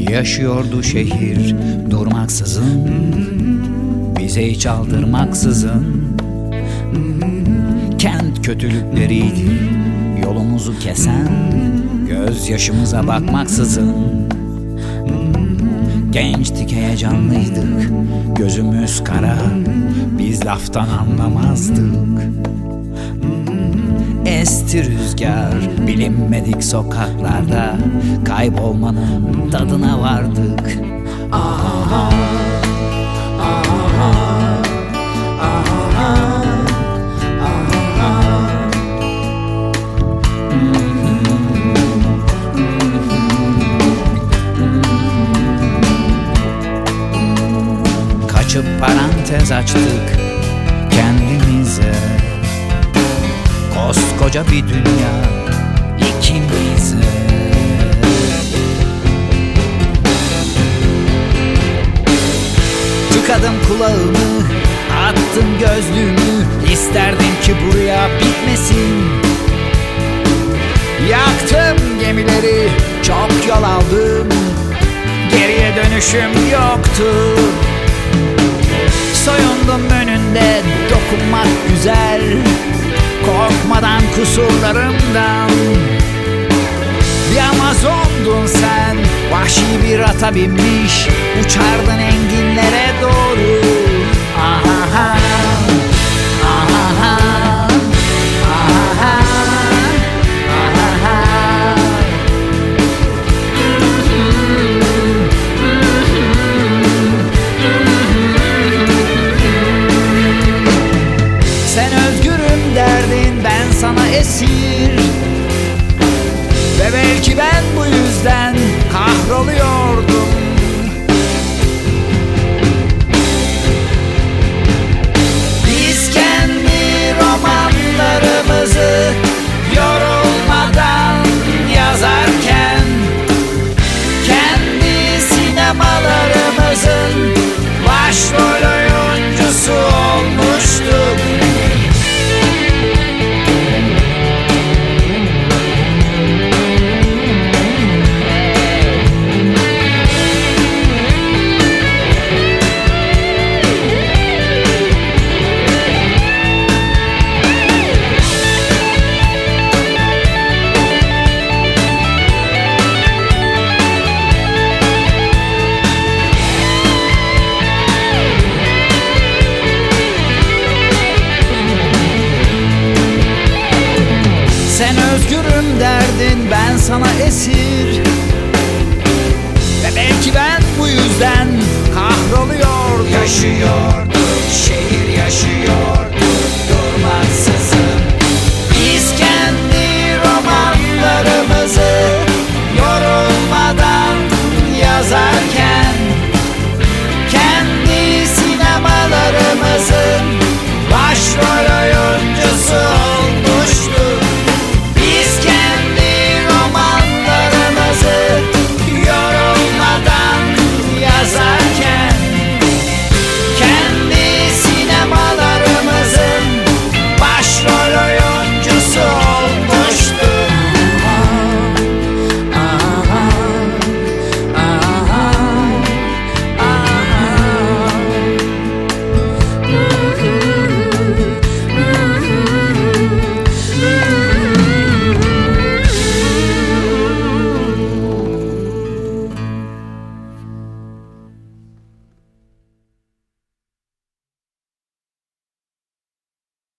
Yaşıyordu şehir durmaksızın, bize hiç aldırmaksızın. Kent kötülükleriydi yolumuzu kesen, gözyaşımıza bakmaksızın. Gençtik, heyecanlıydık, gözümüz kara, biz laftan anlamazdık. Esti rüzgar, bilinmedik sokaklarda, kaybolmanın tadına vardık. Aha, aha, aha, aha. Kaçıp parantez açtık kendimize, koskoca bir dünya ikimize. Tıkadım kulağımı, attım gözlüğümü, isterdim ki buraya bitmesin. Yaktım gemileri, çok yol aldım, geriye dönüşüm yoktu. Soyundum önünde, dokunmak güzel, korkmadan kusurlarımdan. Bir Amazondun sen, vahşi bir ata binmiş, uçardın enginlere doğru. Aha, aha, aha, aha. Sen özgürüm derdin, ben sana esir. Ve belki ben bu yüzden kahroluyordum. Biz kendi romanlarımızı yorulmadan yazarken, kendi sinemalarımızın başrol oyuncusu olmuştuk. Sen özgürüm derdin, ben sana esir. Ve belki ben bu yüzden kahroluyordum. Yaşıyorduk, şehir yaşıyorduk durmaksızın.